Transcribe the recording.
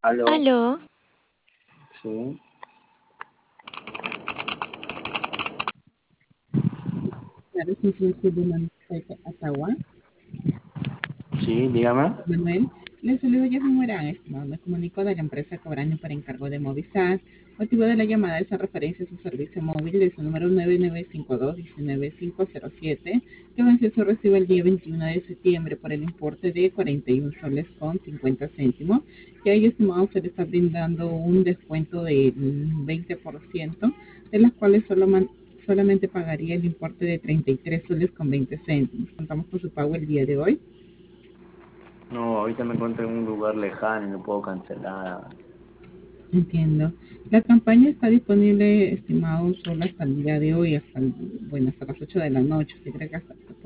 Aló, Aló, sí, Claro, sí, sí, sí, de Manuel Atagua. sí, dígame. Manuel, le saludo yo, Morán, estimado. Me comunico de la empresa Cobrani por encargo de Movistar. Motivo de la llamada es a referencia a su servicio móvil de su número 9952-19507, que venció su recibo el día 21 de septiembre por el importe de 41 soles con 50 céntimos. Y ahí, estimado, se le está brindando un descuento del 20%, de las cuales solamente pagaría el importe de 33 soles con 20 céntimos. Contamos con su pago el día de hoy. No, ahorita me encuentro en un lugar lejano y no puedo cancelar. Entiendo. La campaña está disponible, estimado, solo hasta el día de hoy, hasta las 8 de la noche. ¿Usted cree que hasta